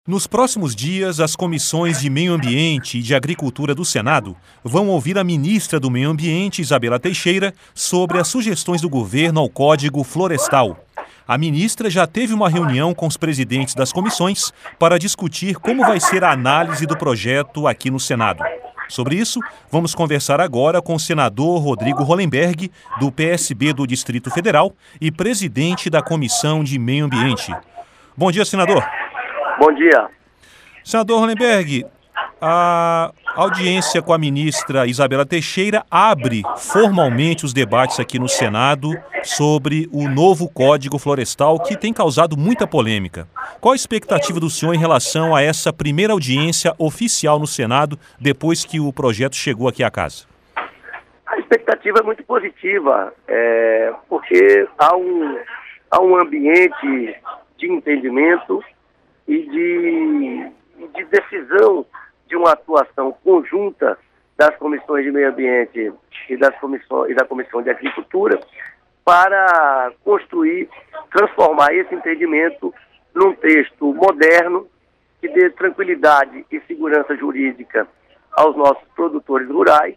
Nos próximos dias, as comissões de Meio Ambiente e de Agricultura do Senado vão ouvir a ministra do Meio Ambiente, Isabela Teixeira, sobre as sugestões do governo ao Código Florestal. A ministra já teve uma reunião com os presidentes das comissões para discutir como vai ser a análise do projeto aqui no Senado. Sobre isso, vamos conversar agora com o senador Rodrigo Hollenberg, do PSB do Distrito Federal e presidente da Comissão de Meio Ambiente. Bom dia, senador. Bom dia. Senador Hollenberg, a audiência com a ministra Isabela Teixeira abre formalmente os debates aqui no Senado sobre o novo Código Florestal, que tem causado muita polêmica. Qual a expectativa do senhor em relação a essa primeira audiência oficial no Senado, depois que o projeto chegou aqui à casa? A expectativa é muito positiva, porque há um ambiente de entendimento e de decisão de uma atuação conjunta das comissões de meio ambiente e da Comissão de Agricultura para construir, transformar esse entendimento num texto moderno que dê tranquilidade e segurança jurídica aos nossos produtores rurais,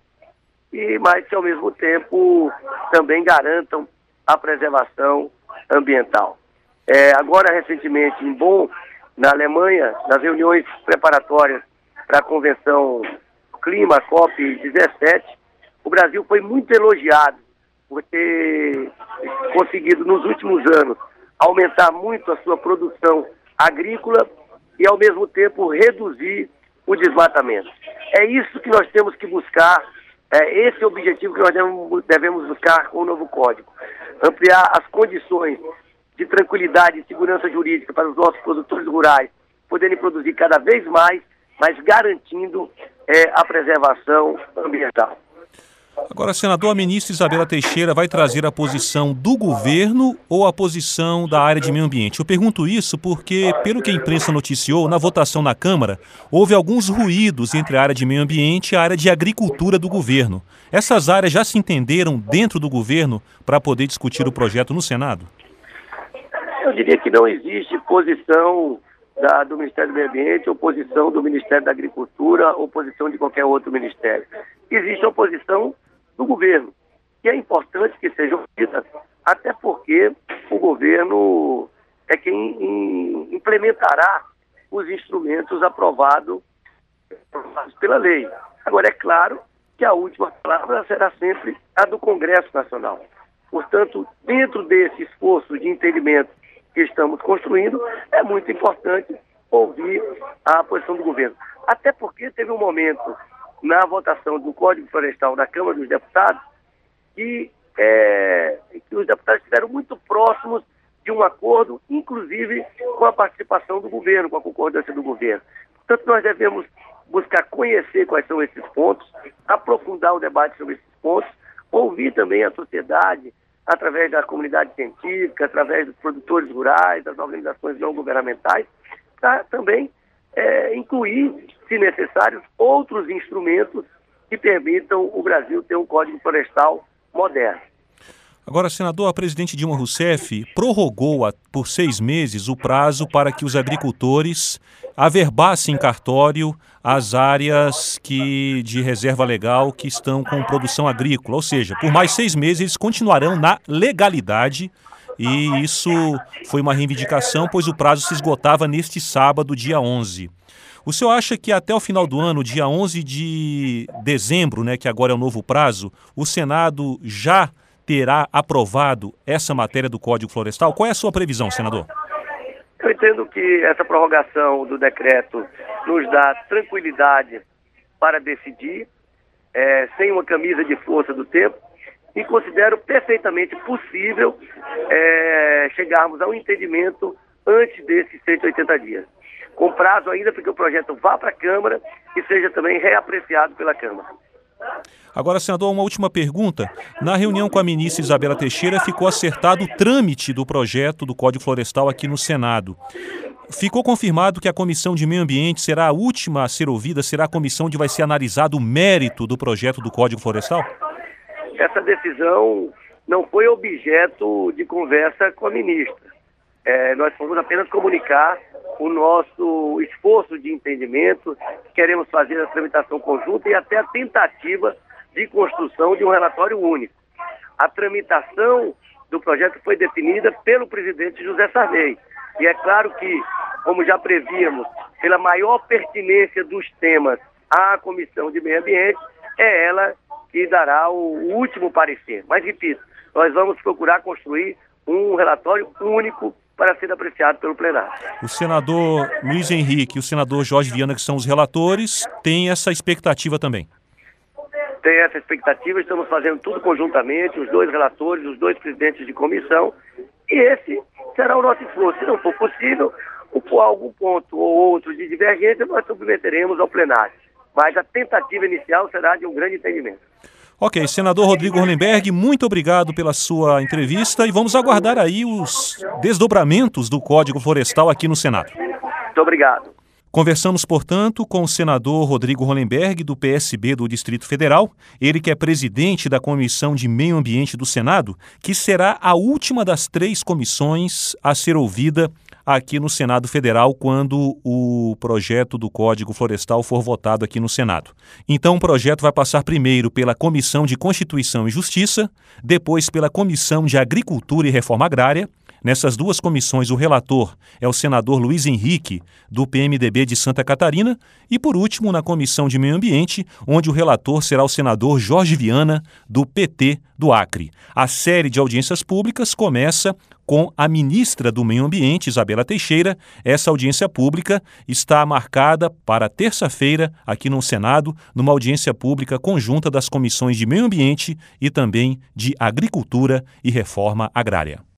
mas que ao mesmo tempo também garantam a preservação ambiental. Agora, recentemente, em Bonn, na Alemanha, nas reuniões preparatórias para a Convenção Clima, COP17, o Brasil foi muito elogiado por ter conseguido, nos últimos anos, aumentar muito a sua produção agrícola e, ao mesmo tempo, reduzir o desmatamento. É isso que nós temos que buscar, esse é o objetivo que nós devemos buscar com o novo Código. Ampliar as condições de tranquilidade e segurança jurídica para os nossos produtores rurais poderem produzir cada vez mais, mas garantindo a preservação ambiental. Agora, senador, a ministra Isabela Teixeira vai trazer a posição do governo ou a posição da área de meio ambiente? Eu pergunto isso porque, pelo que a imprensa noticiou, na votação na Câmara, houve alguns ruídos entre a área de meio ambiente e a área de agricultura do governo. Essas áreas já se entenderam dentro do governo para poder discutir o projeto no Senado? Eu diria que não existe posição do Ministério do Meio Ambiente, oposição do Ministério da Agricultura, oposição de qualquer outro ministério. Existe a oposição do governo, que é importante que seja ouvida, até porque o governo é quem implementará os instrumentos aprovados pela lei. Agora, é claro que a última palavra será sempre a do Congresso Nacional. Portanto, dentro desse esforço de entendimento que estamos construindo, é muito importante ouvir a posição do governo. Até porque teve um momento na votação do Código Florestal na Câmara dos Deputados que os deputados estiveram muito próximos de um acordo, inclusive com a participação do governo, com a concordância do governo. Portanto, nós devemos buscar conhecer quais são esses pontos, aprofundar o debate sobre esses pontos, ouvir também a sociedade, através da comunidade científica, através dos produtores rurais, das organizações não governamentais, para também incluir, se necessário, outros instrumentos que permitam o Brasil ter um Código Florestal moderno. Agora, senador, a presidente Dilma Rousseff prorrogou por 6 meses o prazo para que os agricultores averbassem em cartório as áreas de reserva legal que estão com produção agrícola. Ou seja, por mais 6 meses eles continuarão na legalidade e isso foi uma reivindicação, pois o prazo se esgotava neste sábado, dia 11. O senhor acha que até o final do ano, dia 11 de dezembro, que agora é o novo prazo, o Senado já terá aprovado essa matéria do Código Florestal? Qual é a sua previsão, senador? Eu entendo que essa prorrogação do decreto nos dá tranquilidade para decidir, sem uma camisa de força do tempo, e considero perfeitamente possível chegarmos a um entendimento antes desses 180 dias. Com prazo ainda para que o projeto vá para a Câmara e seja também reapreciado pela Câmara. Agora, senador, uma última pergunta. Na reunião com a ministra Isabela Teixeira, ficou acertado o trâmite do projeto do Código Florestal aqui no Senado. Ficou confirmado que a Comissão de Meio Ambiente será a última a ser ouvida, será a comissão onde vai ser analisado o mérito do projeto do Código Florestal? Essa decisão não foi objeto de conversa com a ministra. Nós fomos apenas comunicar o nosso esforço de entendimento, queremos fazer a tramitação conjunta e até a tentativa de construção de um relatório único. A tramitação do projeto foi definida pelo presidente José Sarney. E é claro que, como já prevíamos, pela maior pertinência dos temas à Comissão de Meio Ambiente, é ela que dará o último parecer. Mas, repito, nós vamos procurar construir um relatório único para ser apreciado pelo plenário. O senador Luiz Henrique e o senador Jorge Viana, que são os relatores, têm essa expectativa também. Tem essa expectativa, estamos fazendo tudo conjuntamente, os dois relatores, os dois presidentes de comissão, e esse será o nosso esforço. Se não for possível, por algum ponto ou outro de divergência, nós submeteremos ao plenário. Mas a tentativa inicial será de um grande entendimento. Ok, senador Rodrigo Hollenberg, muito obrigado pela sua entrevista e vamos aguardar aí os desdobramentos do Código Florestal aqui no Senado. Muito obrigado. Conversamos, portanto, com o senador Rodrigo Hollenberg, do PSB do Distrito Federal, ele que é presidente da Comissão de Meio Ambiente do Senado, que será a última das 3 comissões a ser ouvida aqui no Senado Federal quando o projeto do Código Florestal for votado aqui no Senado. Então o projeto vai passar primeiro pela Comissão de Constituição e Justiça, depois pela Comissão de Agricultura e Reforma Agrária. Nessas 2 comissões, o relator é o senador Luiz Henrique, do PMDB de Santa Catarina, e, por último, na Comissão de Meio Ambiente, onde o relator será o senador Jorge Viana, do PT do Acre. A série de audiências públicas começa com a ministra do Meio Ambiente, Isabela Teixeira. Essa audiência pública está marcada para terça-feira, aqui no Senado, numa audiência pública conjunta das comissões de Meio Ambiente e também de Agricultura e Reforma Agrária.